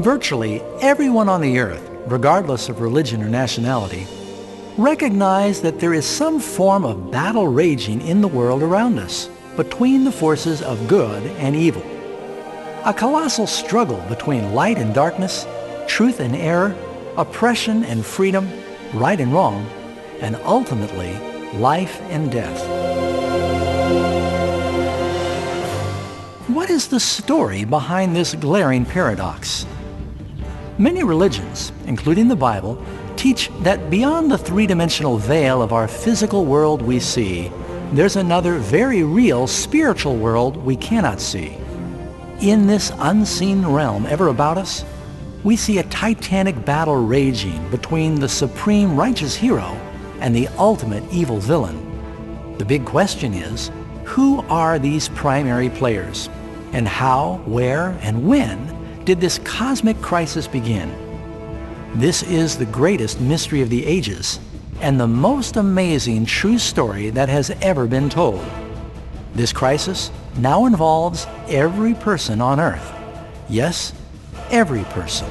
Virtually everyone on the earth, regardless of religion or nationality, recognize that there is some form of battle raging in the world around us between the forces of good and evil. A colossal struggle between light and darkness, truth and error, oppression and freedom, right and wrong, and ultimately life and death. What is the story behind this glaring paradox? Many religions, including the Bible, teach that beyond the three-dimensional veil of our physical world we see, there's another very real spiritual world we cannot see. In this unseen realm ever about us, we see a titanic battle raging between the supreme righteous hero and the ultimate evil villain. The big question is, who are these primary players? And how, where, and when did this cosmic crisis begin? This is the greatest mystery of the ages and the most amazing true story that has ever been told. This crisis now involves every person on earth. Yes, every person.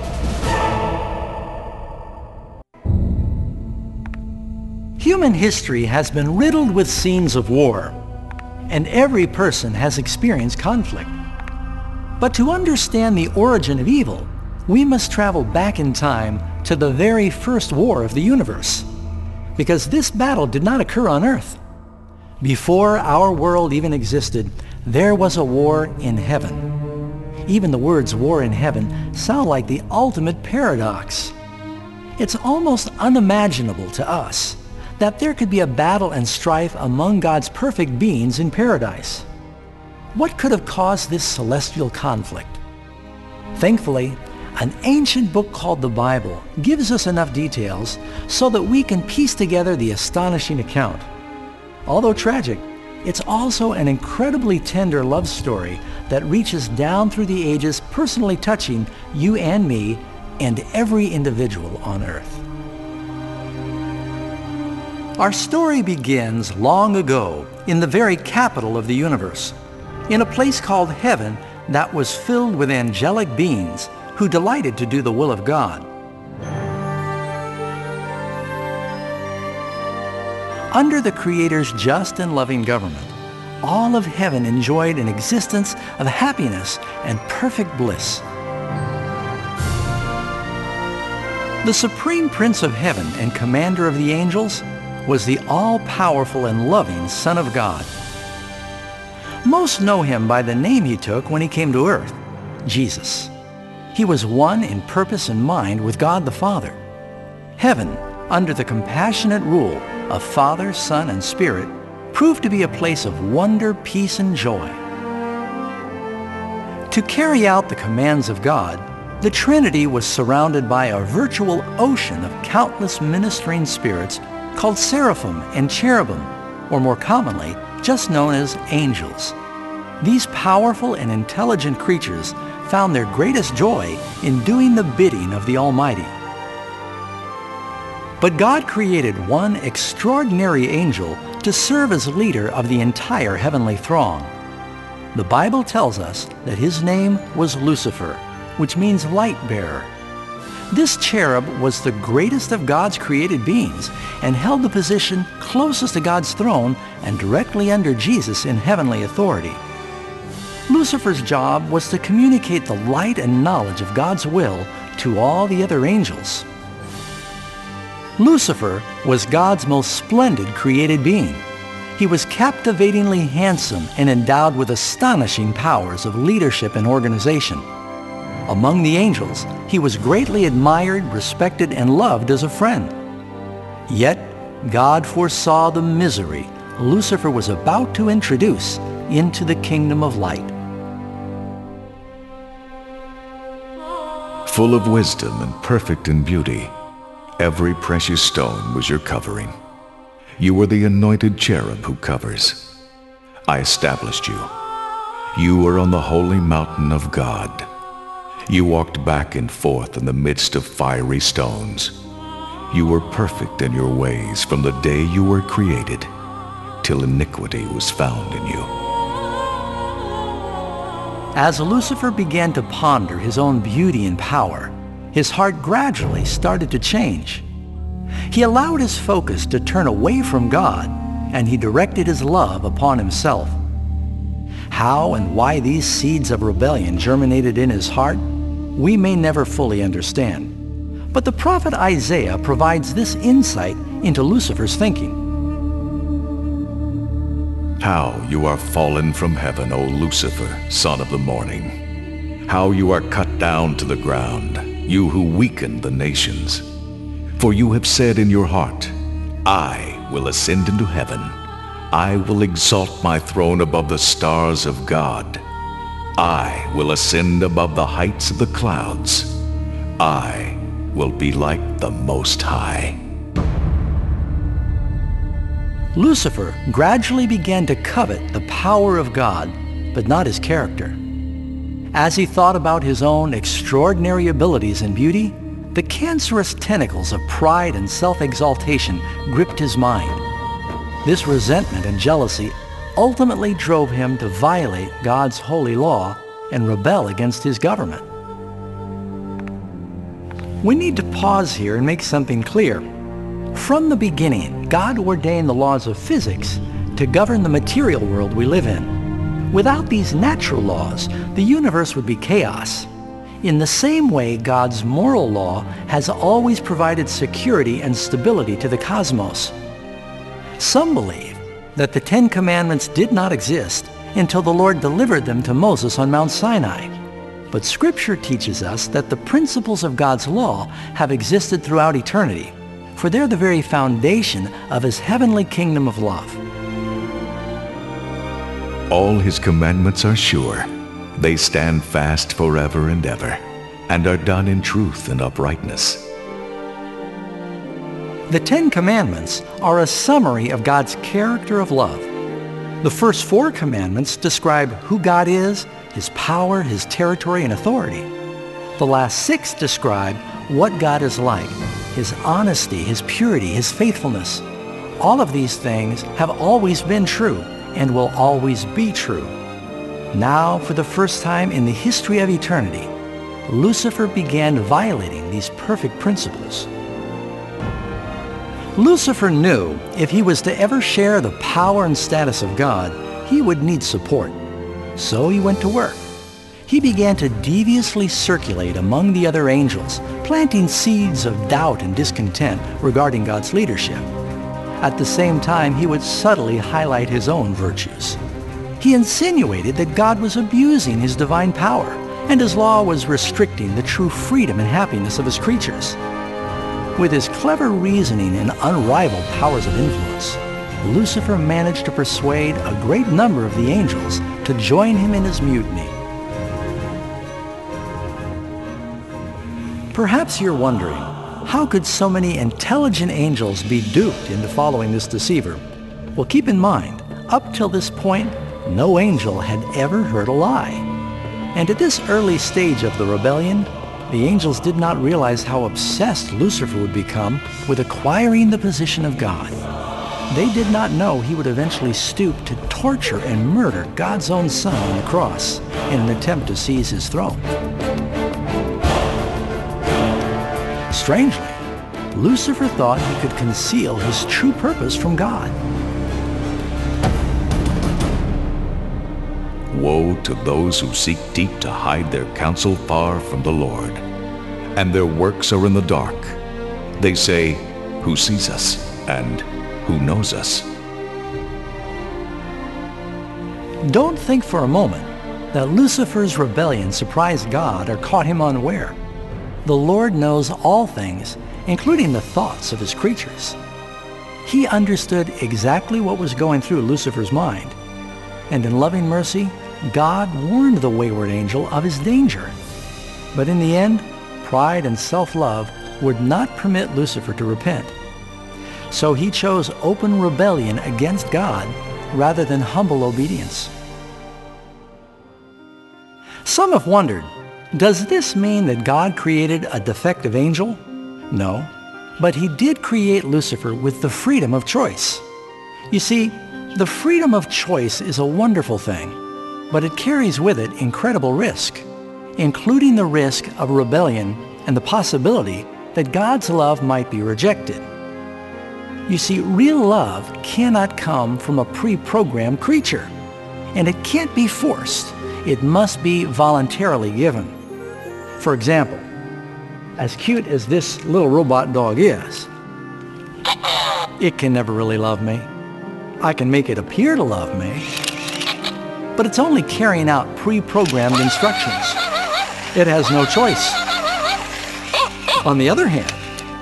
Human history has been riddled with scenes of war, and every person has experienced conflict. But to understand the origin of evil, we must travel back in time to the very first war of the universe, because this battle did not occur on Earth. Before our world even existed, there was a war in heaven. Even the words war in heaven sound like the ultimate paradox. It's almost unimaginable to us that there could be a battle and strife among God's perfect beings in paradise. What could have caused this celestial conflict? Thankfully, an ancient book called the Bible gives us enough details so that we can piece together the astonishing account. Although tragic, it's also an incredibly tender love story that reaches down through the ages, personally touching you and me and every individual on earth. Our story begins long ago in the very capital of the universe, in a place called heaven that was filled with angelic beings who delighted to do the will of God. Under the Creator's just and loving government, all of heaven enjoyed an existence of happiness and perfect bliss. The supreme Prince of Heaven and Commander of the angels was the all-powerful and loving Son of God. Most know him by the name he took when he came to earth, Jesus. He was one in purpose and mind with God the Father. Heaven, under the compassionate rule of Father, Son, and Spirit, proved to be a place of wonder, peace, and joy. To carry out the commands of God, the Trinity was surrounded by a virtual ocean of countless ministering spirits called seraphim and cherubim, or more commonly, just known as angels. These powerful and intelligent creatures found their greatest joy in doing the bidding of the Almighty. But God created one extraordinary angel to serve as leader of the entire heavenly throng. The Bible tells us that his name was Lucifer, which means light bearer. This cherub was the greatest of God's created beings and held the position closest to God's throne and directly under Jesus in heavenly authority. Lucifer's job was to communicate the light and knowledge of God's will to all the other angels. Lucifer was God's most splendid created being. He was captivatingly handsome and endowed with astonishing powers of leadership and organization. Among the angels, he was greatly admired, respected, and loved as a friend. Yet, God foresaw the misery Lucifer was about to introduce into the kingdom of light. Full of wisdom and perfect in beauty, every precious stone was your covering. You were the anointed cherub who covers. I established you. You were on the holy mountain of God. You walked back and forth in the midst of fiery stones. You were perfect in your ways from the day you were created, till iniquity was found in you. As Lucifer began to ponder his own beauty and power, his heart gradually started to change. He allowed his focus to turn away from God, and he directed his love upon himself. How and why these seeds of rebellion germinated in his heart, we may never fully understand. But the prophet Isaiah provides this insight into Lucifer's thinking. How you are fallen from heaven, O Lucifer, son of the morning. How you are cut down to the ground, you who weaken the nations. For you have said in your heart, I will ascend into heaven. I will exalt my throne above the stars of God. I will ascend above the heights of the clouds. I will be like the Most High. Lucifer gradually began to covet the power of God, but not his character. As he thought about his own extraordinary abilities and beauty, the cancerous tentacles of pride and self-exaltation gripped his mind. This resentment and jealousy ultimately drove him to violate God's holy law and rebel against his government. We need to pause here and make something clear. From the beginning, God ordained the laws of physics to govern the material world we live in. Without these natural laws, the universe would be chaos. In the same way, God's moral law has always provided security and stability to the cosmos. Some believe that the Ten Commandments did not exist until the Lord delivered them to Moses on Mount Sinai. But Scripture teaches us that the principles of God's law have existed throughout eternity, for they're the very foundation of his heavenly kingdom of love. All his commandments are sure. They stand fast forever and ever, and are done in truth and uprightness. The Ten Commandments are a summary of God's character of love. The first 4 commandments describe who God is, his power, his territory, and authority. The last 6 describe what God is like, his honesty, his purity, his faithfulness. All of these things have always been true and will always be true. Now, for the first time in the history of eternity, Lucifer began violating these perfect principles. Lucifer knew if he was to ever share the power and status of God, he would need support. So he went to work. He began to deviously circulate among the other angels, planting seeds of doubt and discontent regarding God's leadership. At the same time, he would subtly highlight his own virtues. He insinuated that God was abusing his divine power, and his law was restricting the true freedom and happiness of his creatures. With his clever reasoning and unrivaled powers of influence, Lucifer managed to persuade a great number of the angels to join him in his mutiny. Perhaps you're wondering, how could so many intelligent angels be duped into following this deceiver? Well, keep in mind, up till this point, no angel had ever heard a lie. And at this early stage of the rebellion, the angels did not realize how obsessed Lucifer would become with acquiring the position of God. They did not know he would eventually stoop to torture and murder God's own Son on the cross in an attempt to seize his throne. Strangely, Lucifer thought he could conceal his true purpose from God. Woe to those who seek deep to hide their counsel far from the Lord, and their works are in the dark. They say, who sees us, and who knows us? Don't think for a moment that Lucifer's rebellion surprised God or caught him unaware. The Lord knows all things, including the thoughts of his creatures. He understood exactly what was going through Lucifer's mind, and in loving mercy, God warned the wayward angel of his danger. But in the end, pride and self-love would not permit Lucifer to repent. So he chose open rebellion against God rather than humble obedience. Some have wondered, does this mean that God created a defective angel? No, but he did create Lucifer with the freedom of choice. You see, the freedom of choice is a wonderful thing. but it carries with it incredible risk, including the risk of rebellion and the possibility that God's love might be rejected. You see, real love cannot come from a pre-programmed creature, and it can't be forced. It must be voluntarily given. For example, as cute as this little robot dog is, it can never really love me. I can make it appear to love me, but it's only carrying out pre-programmed instructions. It has no choice. On the other hand,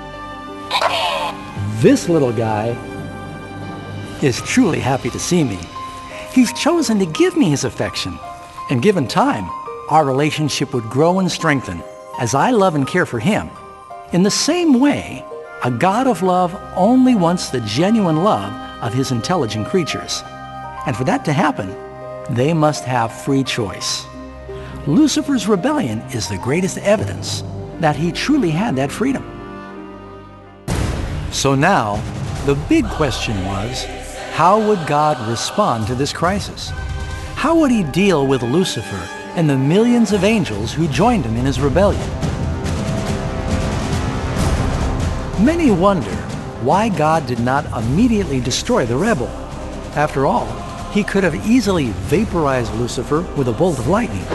this little guy is truly happy to see me. He's chosen to give me his affection, and given time, our relationship would grow and strengthen as I love and care for him. In the same way, a God of love only wants the genuine love of his intelligent creatures. And for that to happen, they must have free choice. Lucifer's rebellion is the greatest evidence that he truly had that freedom. So now, the big question was, how would God respond to this crisis? How would he deal with Lucifer and the millions of angels who joined him in his rebellion? Many wonder why God did not immediately destroy the rebel. After all, he could have easily vaporized Lucifer with a bolt of lightning.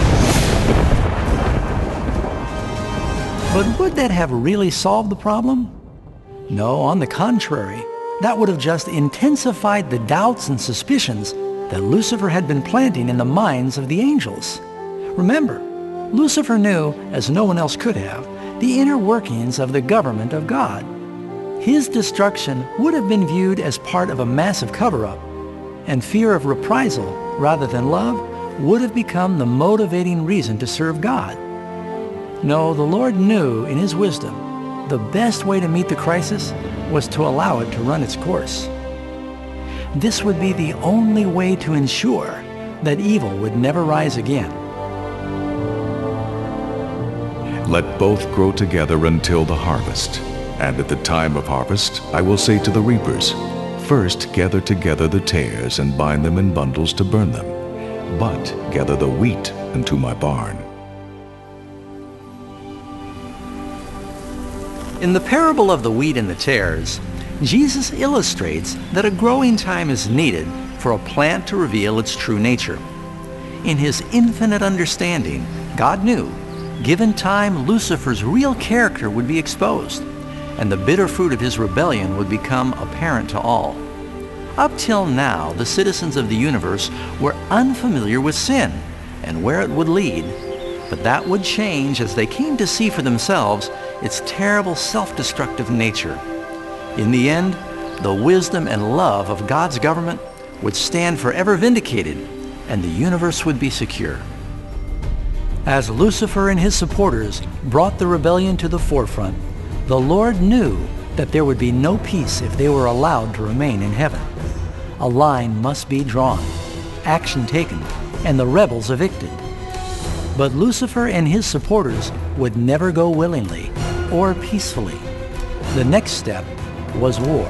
But would that have really solved the problem? No, on the contrary, that would have just intensified the doubts and suspicions that Lucifer had been planting in the minds of the angels. Remember, Lucifer knew, as no one else could have, the inner workings of the government of God. His destruction would have been viewed as part of a massive cover-up, and fear of reprisal rather than love would have become the motivating reason to serve God. No, the Lord knew in his wisdom the best way to meet the crisis was to allow it to run its course. This would be the only way to ensure that evil would never rise again. Let both grow together until the harvest. And at the time of harvest, I will say to the reapers, first gather together the tares and bind them in bundles to burn them, but gather the wheat into my barn. In the parable of the wheat and the tares, Jesus illustrates that a growing time is needed for a plant to reveal its true nature. In his infinite understanding, God knew, given time, Lucifer's real character would be exposed, and the bitter fruit of his rebellion would become apparent to all. Up till now, the citizens of the universe were unfamiliar with sin and where it would lead, but that would change as they came to see for themselves its terrible self-destructive nature. In the end, the wisdom and love of God's government would stand forever vindicated, and the universe would be secure. As Lucifer and his supporters brought the rebellion to the forefront, the Lord knew that there would be no peace if they were allowed to remain in heaven. A line must be drawn, action taken, and the rebels evicted. But Lucifer and his supporters would never go willingly or peacefully. The next step was war.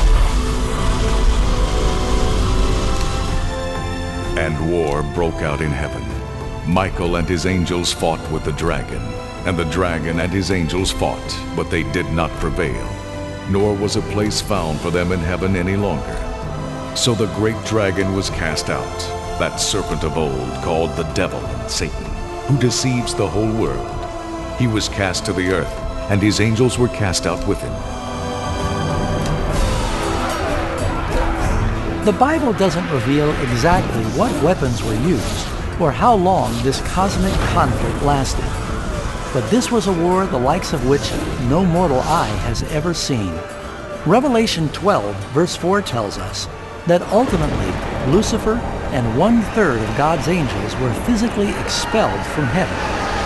And war broke out in heaven. Michael and his angels fought with the dragon, and the dragon and his angels fought, but they did not prevail, nor was a place found for them in heaven any longer. So the great dragon was cast out, that serpent of old called the devil and Satan, who deceives the whole world. He was cast to the earth, and his angels were cast out with him. The Bible doesn't reveal exactly what weapons were used or how long this cosmic conflict lasted. But this was a war the likes of which no mortal eye has ever seen. Revelation 12, verse 4 tells us that ultimately Lucifer and 1/3 of God's angels were physically expelled from heaven.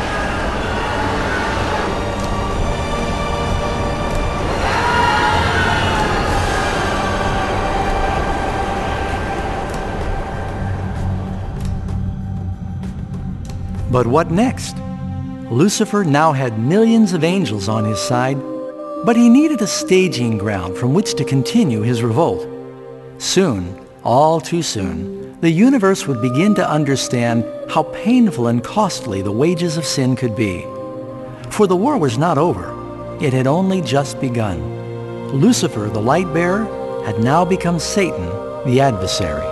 But what next? Lucifer now had millions of angels on his side, but he needed a staging ground from which to continue his revolt. Soon, all too soon, the universe would begin to understand how painful and costly the wages of sin could be. For the war was not over. It had only just begun. Lucifer, the light bearer, had now become Satan, the adversary.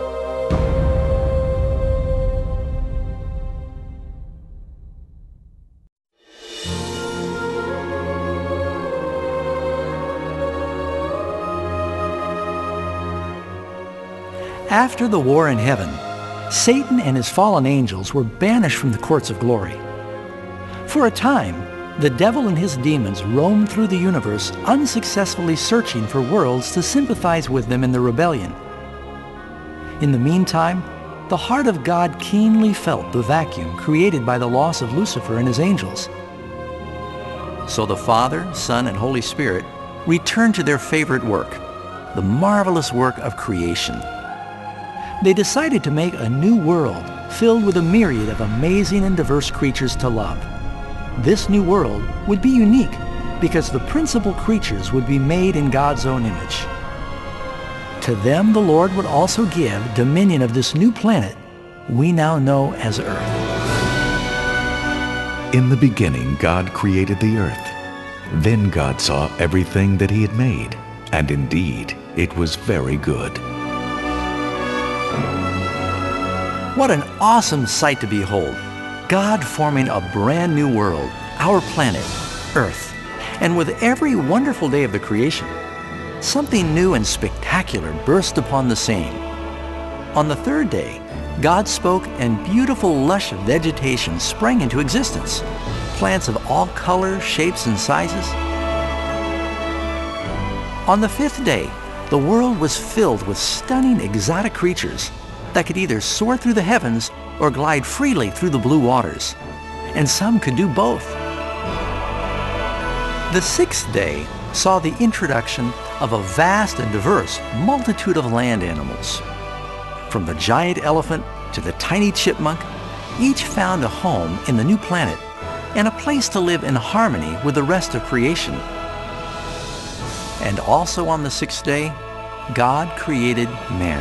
After the war in heaven, Satan and his fallen angels were banished from the courts of glory. For a time, the devil and his demons roamed through the universe, unsuccessfully searching for worlds to sympathize with them in their rebellion. In the meantime, the heart of God keenly felt the vacuum created by the loss of Lucifer and his angels. So the Father, Son, and Holy Spirit returned to their favorite work, the marvelous work of creation. They decided to make a new world filled with a myriad of amazing and diverse creatures to love. This new world would be unique because the principal creatures would be made in God's own image. To them, the Lord would also give dominion of this new planet we now know as Earth. In the beginning, God created the earth. Then God saw everything that he had made, and indeed, it was very good. What an awesome sight to behold! God forming a brand new world, our planet, Earth. And with every wonderful day of the creation, something new and spectacular burst upon the scene. On the third day, God spoke and beautiful lush vegetation sprang into existence. Plants of all colors, shapes, and sizes. On the fifth day, the world was filled with stunning exotic creatures that could either soar through the heavens or glide freely through the blue waters. And some could do both. The sixth day saw the introduction of a vast and diverse multitude of land animals. From the giant elephant to the tiny chipmunk, each found a home in the new planet and a place to live in harmony with the rest of creation. And also on the sixth day, God created man.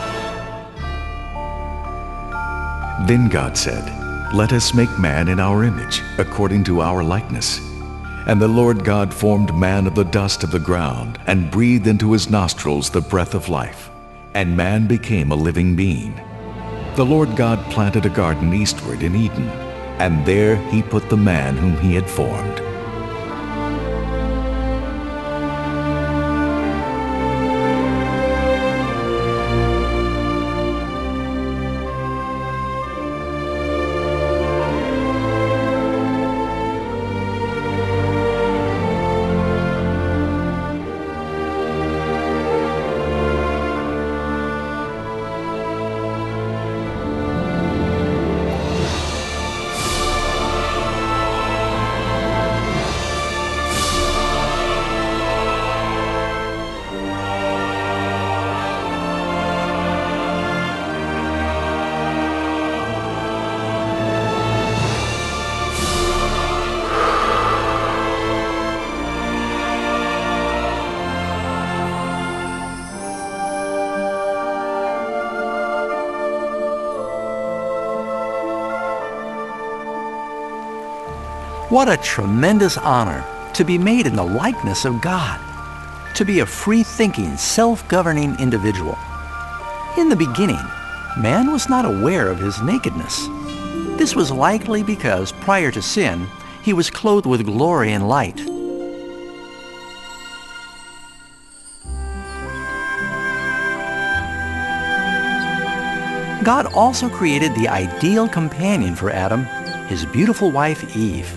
Then God said, "Let us make man in our image, according to our likeness." And the Lord God formed man of the dust of the ground, and breathed into his nostrils the breath of life. And man became a living being. The Lord God planted a garden eastward in Eden, and there he put the man whom he had formed. What a tremendous honor to be made in the likeness of God, to be a free-thinking, self-governing individual. In the beginning, man was not aware of his nakedness. This was likely because prior to sin, he was clothed with glory and light. God also created the ideal companion for Adam, his beautiful wife Eve.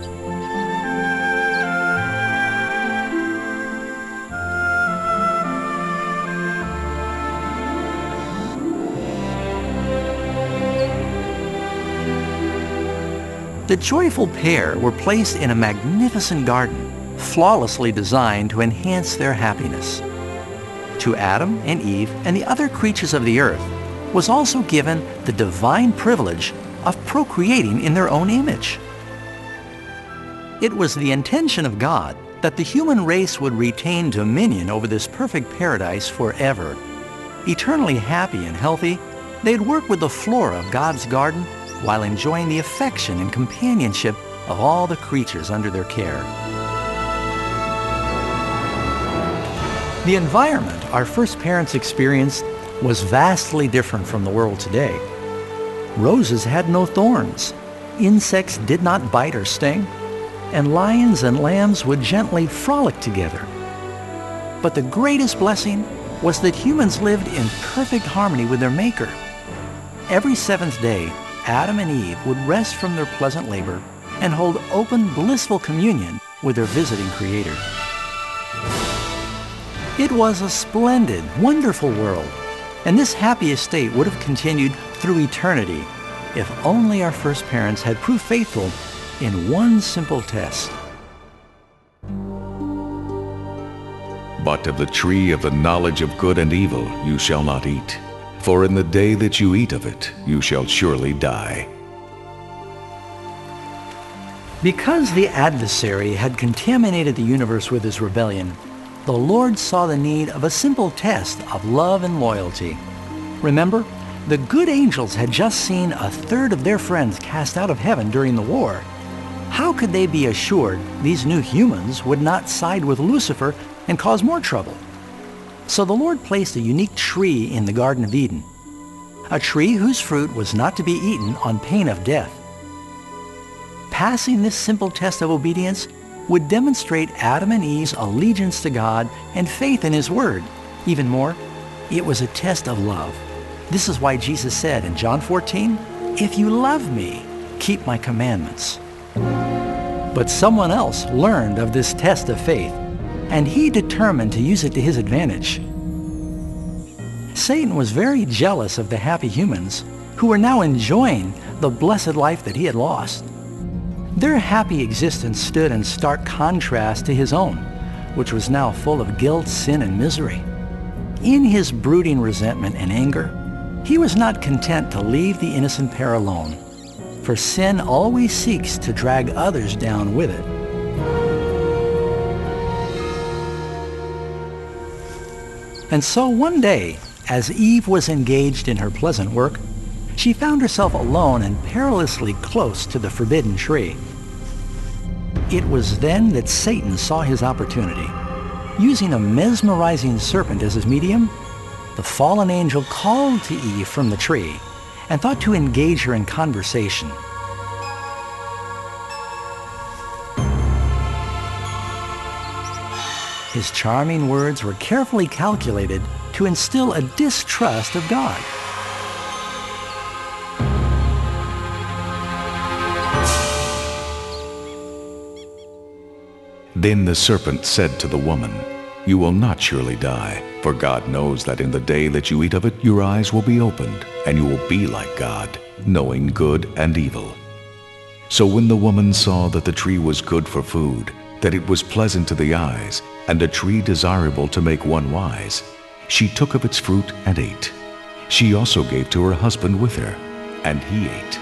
The joyful pair were placed in a magnificent garden, flawlessly designed to enhance their happiness. To Adam and Eve and the other creatures of the earth was also given the divine privilege of procreating in their own image. It was the intention of God that the human race would retain dominion over this perfect paradise forever, eternally happy and healthy, They'd work with the flora of God's garden while enjoying the affection and companionship of all the creatures under their care. The environment our first parents experienced was vastly different from the world today. Roses had no thorns, insects did not bite or sting, and lions and lambs would gently frolic together. But the greatest blessing was that humans lived in perfect harmony with their Maker. Every seventh day, Adam and Eve would rest from their pleasant labor and hold open, blissful communion with their visiting Creator. It was a splendid, wonderful world, and this happy estate would have continued through eternity if only our first parents had proved faithful in one simple test. But of the tree of the knowledge of good and evil you shall not eat, for in the day that you eat of it you shall surely die. Because the adversary had contaminated the universe with his rebellion, the Lord saw the need of a simple test of love and loyalty. Remember, the good angels had just seen a third of their friends cast out of heaven during the war. How could they be assured these new humans would not side with Lucifer and cause more trouble? So the Lord placed a unique tree in the Garden of Eden, a tree whose fruit was not to be eaten on pain of death. Passing this simple test of obedience would demonstrate Adam and Eve's allegiance to God and faith in His Word. Even more, it was a test of love. This is why Jesus said in John 14, "If you love me, keep my commandments." But someone else learned of this test of faith, and he determined to use it to his advantage. Satan was very jealous of the happy humans who were now enjoying the blessed life that he had lost. Their happy existence stood in stark contrast to his own, which was now full of guilt, sin, and misery. In his brooding resentment and anger, he was not content to leave the innocent pair alone, for sin always seeks to drag others down with it. And so one day, as Eve was engaged in her pleasant work, she found herself alone and perilously close to the forbidden tree. It was then that Satan saw his opportunity. Using a mesmerizing serpent as his medium, the fallen angel called to Eve from the tree and thought to engage her in conversation. His charming words were carefully calculated to instill a distrust of God. Then the serpent said to the woman, "You will not surely die, for God knows that in the day that you eat of it, your eyes will be opened, and you will be like God, knowing good and evil." So when the woman saw that the tree was good for food, that it was pleasant to the eyes, and a tree desirable to make one wise, she took of its fruit and ate. She also gave to her husband with her, and he ate.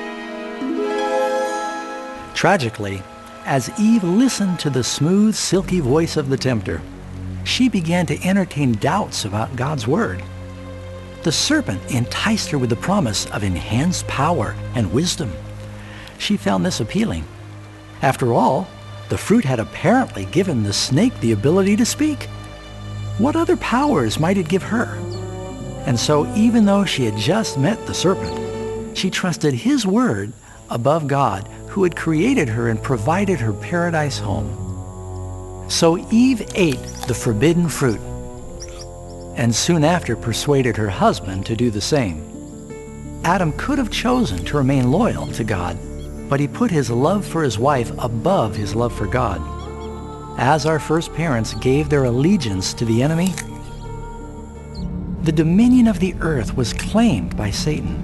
Tragically, as Eve listened to the smooth, silky voice of the tempter, she began to entertain doubts about God's word. The serpent enticed her with the promise of enhanced power and wisdom. She found this appealing. After all, the fruit had apparently given the snake the ability to speak. What other powers might it give her? And so, even though she had just met the serpent, she trusted his word above God, who had created her and provided her paradise home. So Eve ate the forbidden fruit, and soon after persuaded her husband to do the same. Adam could have chosen to remain loyal to God, but he put his love for his wife above his love for God. As our first parents gave their allegiance to the enemy, the dominion of the earth was claimed by Satan.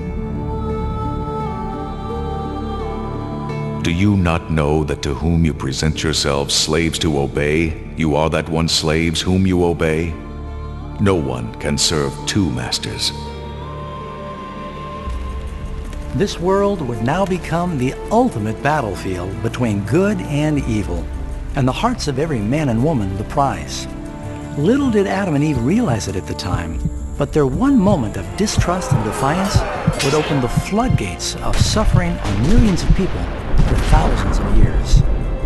Do you not know that to whom you present yourselves slaves to obey, you are that one slaves whom you obey? No one can serve two masters. This world would now become the ultimate battlefield between good and evil, and the hearts of every man and woman the prize. Little did Adam and Eve realize it at the time, But their one moment of distrust and defiance would open the floodgates of suffering on millions of people for thousands of years.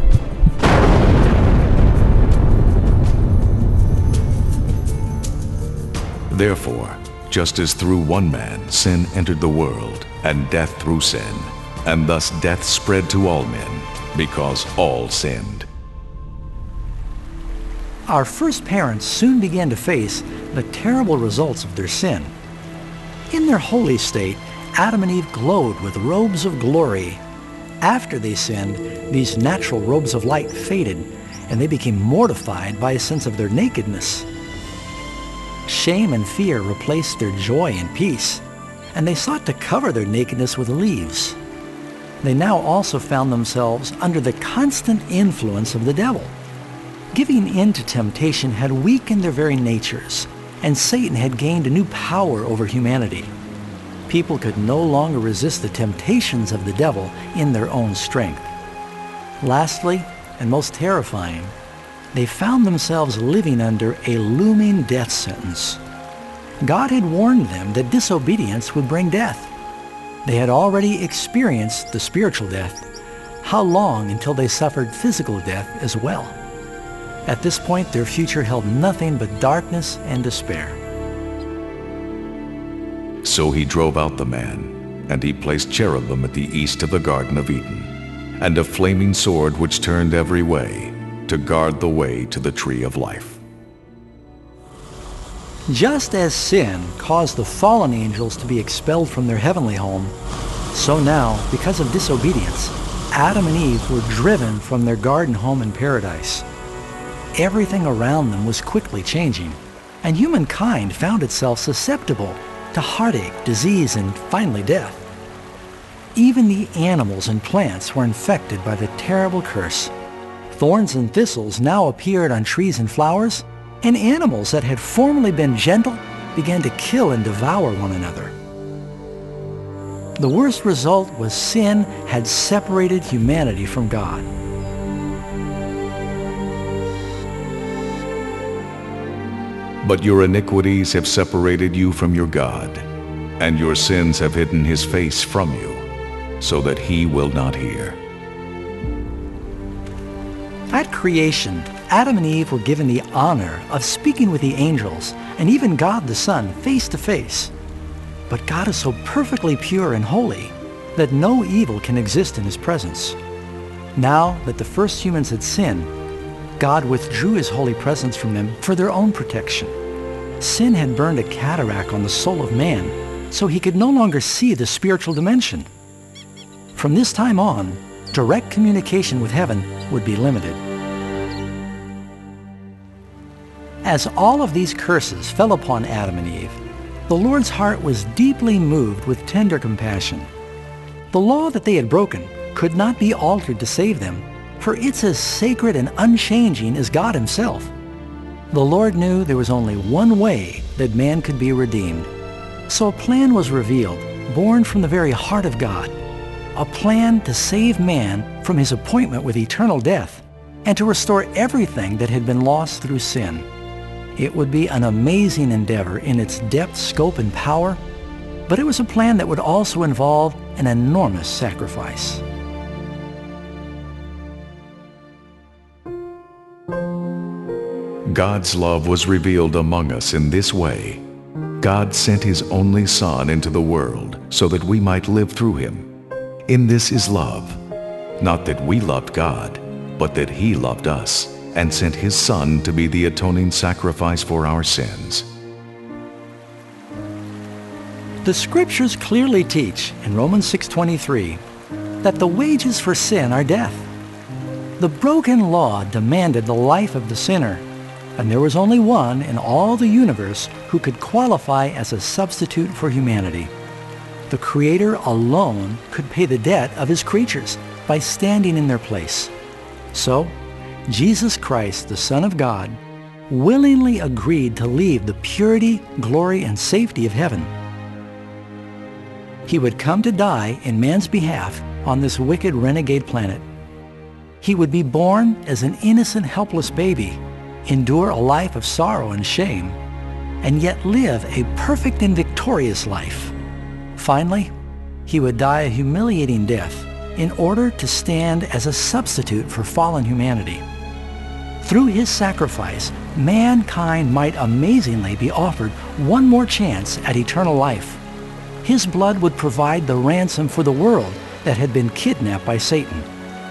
Therefore, just as through one man sin entered the world, and death through sin, and thus death spread to all men, because all sinned. Our first parents soon began to face the terrible results of their sin. In their holy state, Adam and Eve glowed with robes of glory. After they sinned, these natural robes of light faded, and they became mortified by a sense of their nakedness. Shame and fear replaced their joy and peace, and they sought to cover their nakedness with leaves. They now also found themselves under the constant influence of the devil. Giving in to temptation had weakened their very natures, and Satan had gained a new power over humanity. People could no longer resist the temptations of the devil in their own strength. Lastly, and most terrifying, they found themselves living under a looming death sentence. God had warned them that disobedience would bring death. They had already experienced the spiritual death. How long until they suffered physical death as well? At this point, their future held nothing but darkness and despair. So he drove out the man, and he placed cherubim at the east of the Garden of Eden, and a flaming sword which turned every way, to guard the way to the tree of life. Just as sin caused the fallen angels to be expelled from their heavenly home, so now, because of disobedience, Adam and Eve were driven from their garden home in paradise. Everything around them was quickly changing, and humankind found itself susceptible to heartache, disease, and finally death. Even the animals and plants were infected by the terrible curse. Thorns and thistles now appeared on trees and flowers, and animals that had formerly been gentle began to kill and devour one another. The worst result was sin had separated humanity from God. But your iniquities have separated you from your God, and your sins have hidden his face from you, so that he will not hear. At creation, Adam and Eve were given the honor of speaking with the angels and even God the Son face to face. But God is so perfectly pure and holy that no evil can exist in his presence. Now that the first humans had sinned, God withdrew his holy presence from them for their own protection. Sin had burned a cataract on the soul of man, so he could no longer see the spiritual dimension. From this time on, direct communication with heaven would be limited. As all of these curses fell upon Adam and Eve, the Lord's heart was deeply moved with tender compassion. The law that they had broken could not be altered to save them, for it's as sacred and unchanging as God himself. The Lord knew there was only one way that man could be redeemed. So a plan was revealed, born from the very heart of God. A plan to save man from his appointment with eternal death and to restore everything that had been lost through sin. It would be an amazing endeavor in its depth, scope, and power, but it was a plan that would also involve an enormous sacrifice. God's love was revealed among us in this way. God sent his only Son into the world so that we might live through him. In this is love, not that we loved God, but that he loved us and sent his Son to be the atoning sacrifice for our sins. The scriptures clearly teach in Romans 6:23 that the wages for sin are death. The broken law demanded the life of the sinner, and there was only one in all the universe who could qualify as a substitute for humanity. The Creator alone could pay the debt of his creatures by standing in their place. So, Jesus Christ, the Son of God, willingly agreed to leave the purity, glory, and safety of heaven. He would come to die in man's behalf on this wicked renegade planet. He would be born as an innocent, helpless baby, endure a life of sorrow and shame, and yet live a perfect and victorious life. Finally, he would die a humiliating death in order to stand as a substitute for fallen humanity. Through his sacrifice, mankind might amazingly be offered one more chance at eternal life. His blood would provide the ransom for the world that had been kidnapped by Satan.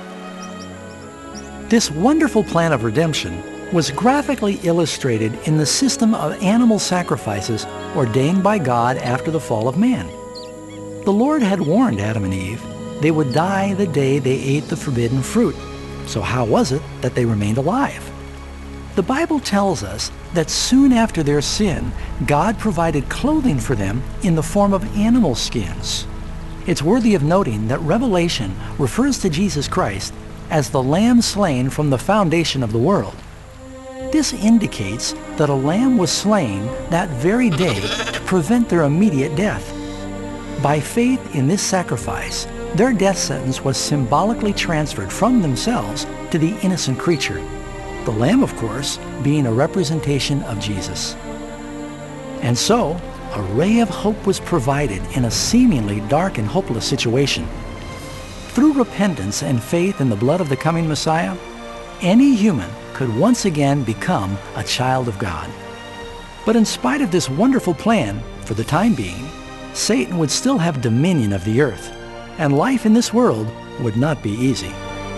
This wonderful plan of redemption was graphically illustrated in the system of animal sacrifices ordained by God after the fall of man. The Lord had warned Adam and Eve they would die the day they ate the forbidden fruit. So how was it that they remained alive? The Bible tells us that soon after their sin, God provided clothing for them in the form of animal skins. It's worthy of noting that Revelation refers to Jesus Christ as the Lamb slain from the foundation of the world. This indicates that a lamb was slain that very day to prevent their immediate death. By faith in this sacrifice, their death sentence was symbolically transferred from themselves to the innocent creature, the lamb, of course, being a representation of Jesus. And so, a ray of hope was provided in a seemingly dark and hopeless situation. Through repentance and faith in the blood of the coming Messiah, any human could once again become a child of God. But in spite of this wonderful plan, for the time being, Satan would still have dominion of the earth, and life in this world would not be easy.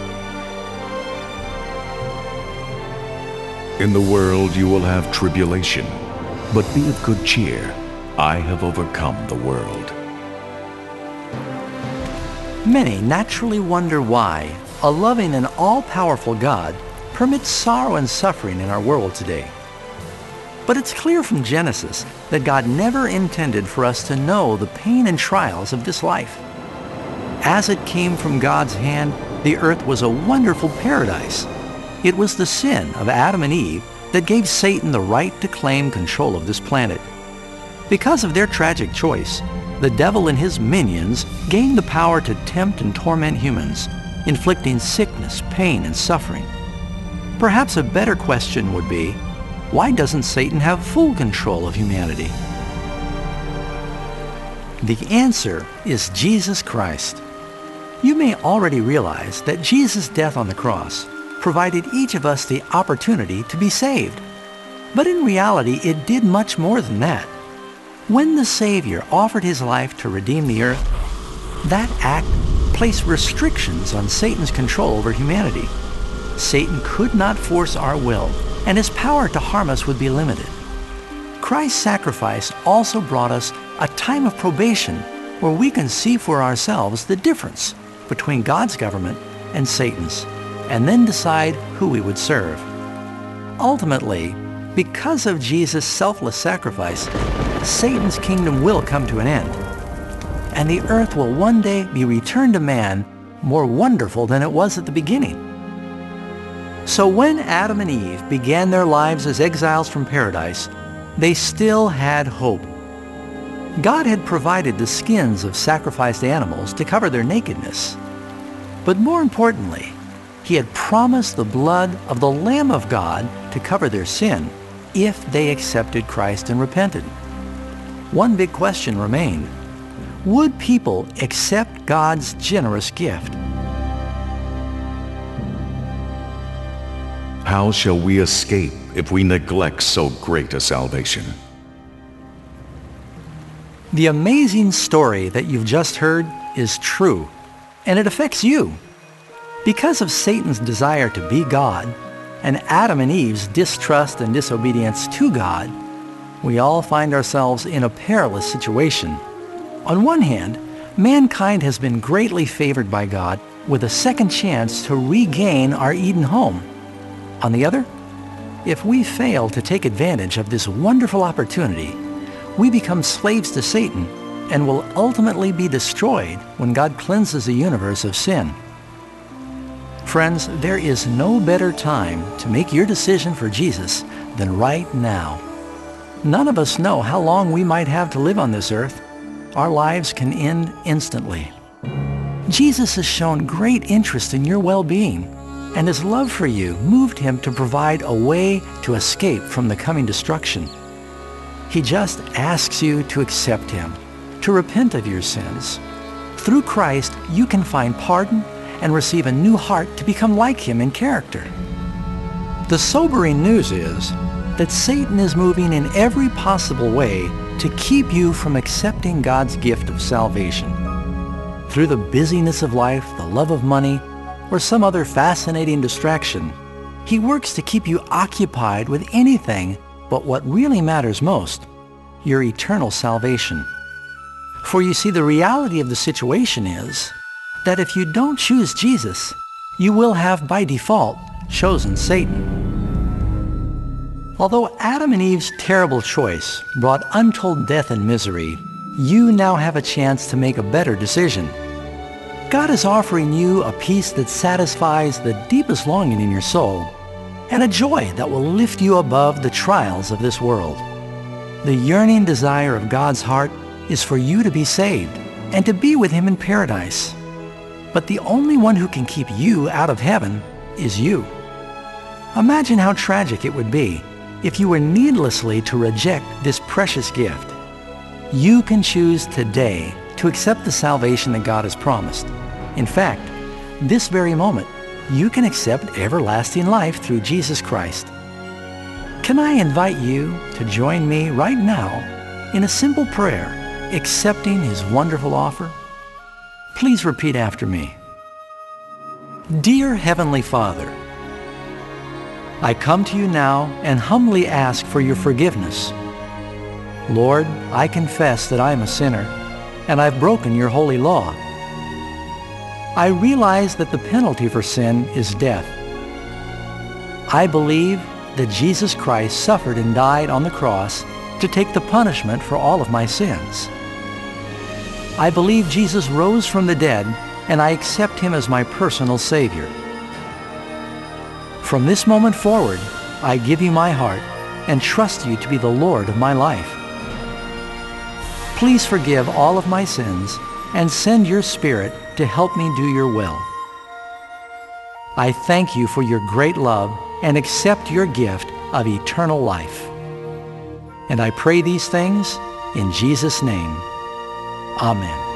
In the world you will have tribulation, but be of good cheer. I have overcome the world. Many naturally wonder why a loving and all-powerful God permits sorrow and suffering in our world today. But it's clear from Genesis that God never intended for us to know the pain and trials of this life. As it came from God's hand, the earth was a wonderful paradise. It was the sin of Adam and Eve that gave Satan the right to claim control of this planet. Because of their tragic choice, the devil and his minions gained the power to tempt and torment humans, inflicting sickness, pain, and suffering. Perhaps a better question would be, why doesn't Satan have full control of humanity? The answer is Jesus Christ. You may already realize that Jesus' death on the cross provided each of us the opportunity to be saved. But in reality, it did much more than that. When the Savior offered his life to redeem the earth, that act placed restrictions on Satan's control over humanity. Satan could not force our will, and his power to harm us would be limited. Christ's sacrifice also brought us a time of probation where we can see for ourselves the difference between God's government and Satan's, and then decide who we would serve. Ultimately, because of Jesus' selfless sacrifice, Satan's kingdom will come to an end, and the earth will one day be returned to man more wonderful than it was at the beginning. So when Adam and Eve began their lives as exiles from paradise, they still had hope. God had provided the skins of sacrificed animals to cover their nakedness. But more importantly, he had promised the blood of the Lamb of God to cover their sin if they accepted Christ and repented. One big question remained. Would people accept God's generous gift? How shall we escape if we neglect so great a salvation? The amazing story that you've just heard is true, and it affects you. Because of Satan's desire to be God, and Adam and Eve's distrust and disobedience to God, we all find ourselves in a perilous situation. On one hand, mankind has been greatly favored by God with a second chance to regain our Eden home. On the other, if we fail to take advantage of this wonderful opportunity, we become slaves to Satan and will ultimately be destroyed when God cleanses the universe of sin. Friends, there is no better time to make your decision for Jesus than right now. None of us know how long we might have to live on this earth. Our lives can end instantly. Jesus has shown great interest in your well-being, and his love for you moved him to provide a way to escape from the coming destruction. He just asks you to accept Him, to repent of your sins. Through Christ, you can find pardon and receive a new heart to become like Him in character. The sobering news is that Satan is moving in every possible way to keep you from accepting God's gift of salvation. Through the busyness of life, the love of money, or some other fascinating distraction, he works to keep you occupied with anything but what really matters most, your eternal salvation. For you see, the reality of the situation is that if you don't choose Jesus, you will have by default chosen Satan. Although Adam and Eve's terrible choice brought untold death and misery, you now have a chance to make a better decision. God is offering you a peace that satisfies the deepest longing in your soul, and a joy that will lift you above the trials of this world. The yearning desire of God's heart is for you to be saved and to be with Him in paradise. But the only one who can keep you out of heaven is you. Imagine how tragic it would be if you were needlessly to reject this precious gift. You can choose today to accept the salvation that God has promised. In fact, this very moment, you can accept everlasting life through Jesus Christ. Can I invite you to join me right now in a simple prayer, accepting His wonderful offer? Please repeat after me. Dear Heavenly Father, I come to you now and humbly ask for your forgiveness. Lord, I confess that I am a sinner and I've broken your holy law. I realize that the penalty for sin is death. I believe that Jesus Christ suffered and died on the cross to take the punishment for all of my sins. I believe Jesus rose from the dead, and I accept Him as my personal Savior. From this moment forward, I give you my heart and trust you to be the Lord of my life. Please forgive all of my sins and send your Spirit to help me do your will. I thank you for your great love and accept your gift of eternal life. And I pray these things in Jesus' name. Amen.